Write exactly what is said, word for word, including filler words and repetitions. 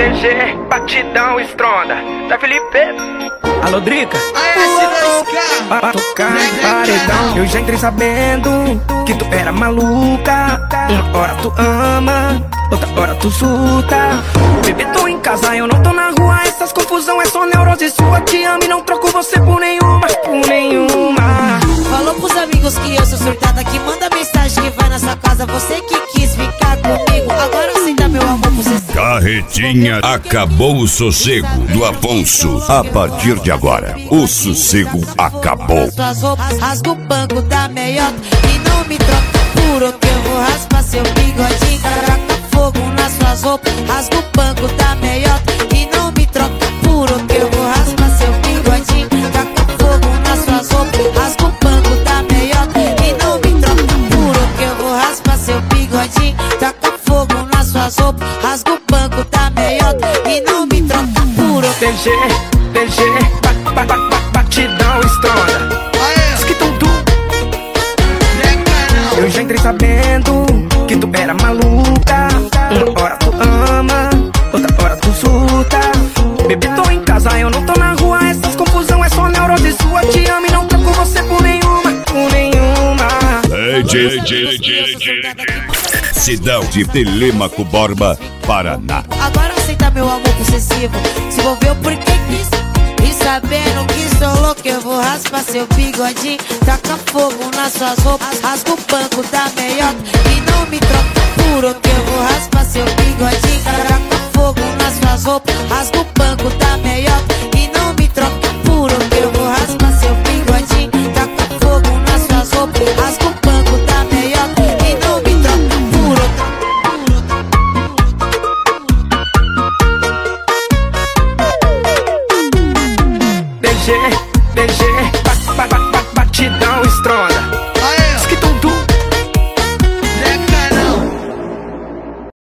D G, batidão estronda da Felipe. Alô, Drica? Pra tocar em paredão. Eu já entrei sabendo que tu era maluca. Uma hora tu ama, outra hora tu surta. Bebê, tô em casa, eu não tô na rua. Essas confusão é só neurose sua. Te amo e não troco você por nenhuma, por nenhuma. Falou pros amigos que eu sou surtada, que manda mensagem que vai na sua casa. Você que quis ficar comigo, agora aceita meu amor por você. Carretinha, acabou o sossego do Afonso. A partir de agora, o sossego acabou. Suas roupas, rasga o banco da meiota e não me troca por outro. Eu vou raspar seu bigodinho, taca fogo nas suas roupas. Rasga o banco da meiota e não me troca por outro. Eu vou raspar seu bigodinho, taca fogo nas suas roupas. Rasga o banco da meiota e não me troca por outro. Eu vou raspar seu bigodinho, taca fogo nas suas roupas. Rasga o banco da meiota e não me troca por outro. D G, D G, ba, ba, ba, batidão estronda. Eu já entrei sabendo que tu era maluca. Uma hora tu ama, outra hora tu surta. Bebê, tô em casa, eu não tô na rua. Essas confusão é só neurose sua. Te amo e não troco você por nenhuma, por nenhuma. Cidade de Telêmaco Borba, Paraná. Agora aceita meu amor possessivo. Se envolveu porque quis. E sabendo que sou louco, eu vou raspar seu bigodinho. Taca fogo nas suas roupas. Rasga o banco da meiota e não me troca por outro. Eu vou raspar seu bigodinho. Taca fogo nas suas roupas. Rasga o banco da meiota e não me troca por outro. Eu vou raspar seu bigodinho. Taca fogo nas suas roupas. Rasga o banco da meiota e não me troca por outro. D G, D G,